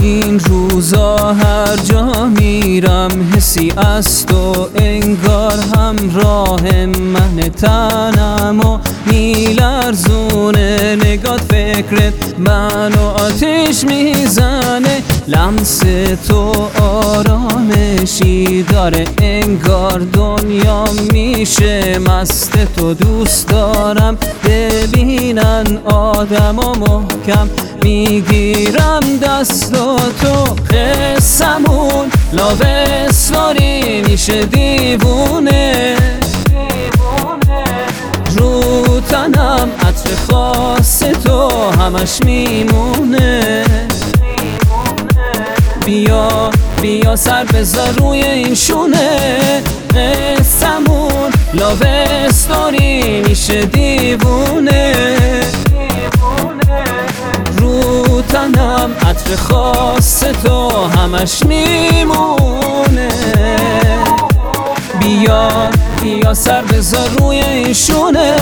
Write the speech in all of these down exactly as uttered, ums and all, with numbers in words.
این روزا هر جا میرم حسی از تو انگار همراه من، تنم و میلرزونه نگات، فکرت منو آتیش میزنه، لمس تو آرامشی داره انگار دنیا میشه مست تو. دوست دارم ببینن آدم و محکم میگیرم دست و تو، قسمون لاوستوری میشه دیوونه، رو تنم عطر خاص تو همش میمونه. بیا بیا سر بذار روی این شونه، قسمون لاوستوری میشه دیوونه، رو تنم عطر خاص تو همش میمونه. بیا بیا سر بذار روی این شونه.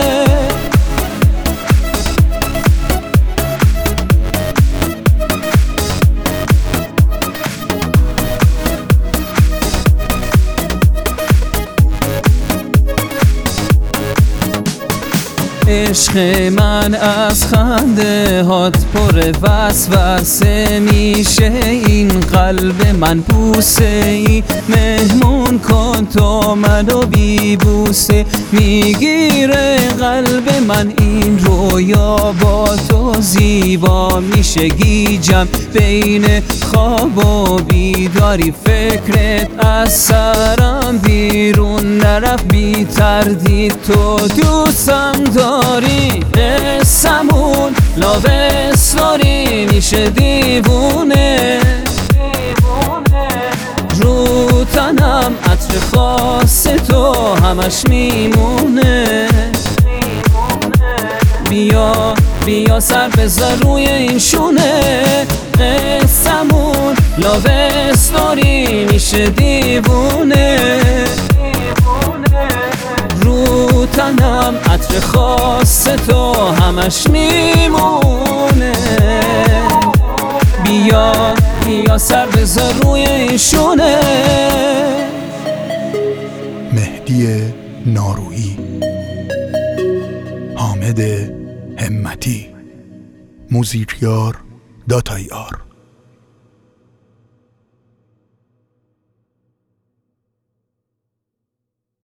عشق من از خنده هات پر وسوسه میشه، این قلب من بوسه ای مهمون کن تو منو بی بوسه، میگیره قلب من این رویا با تو زیبا میشه، گیجم بین خواب و بیداری، فکرت از سرم بیرون نرفت بی تردید، تو دوستم داری، قسمون لاوستوری میشه دیوونه، رو تنم عطر خاص تو همش میمونه. بیا بیا سر بذار روی این شونه، قسمون لاوستوری میشه دیوونه، رو تنم عطر خاص تو همش میمونه. بیا بیا سر بذار روی این شونه. مهدی نارویی، حامد همتی، موزیکیار داتای آر.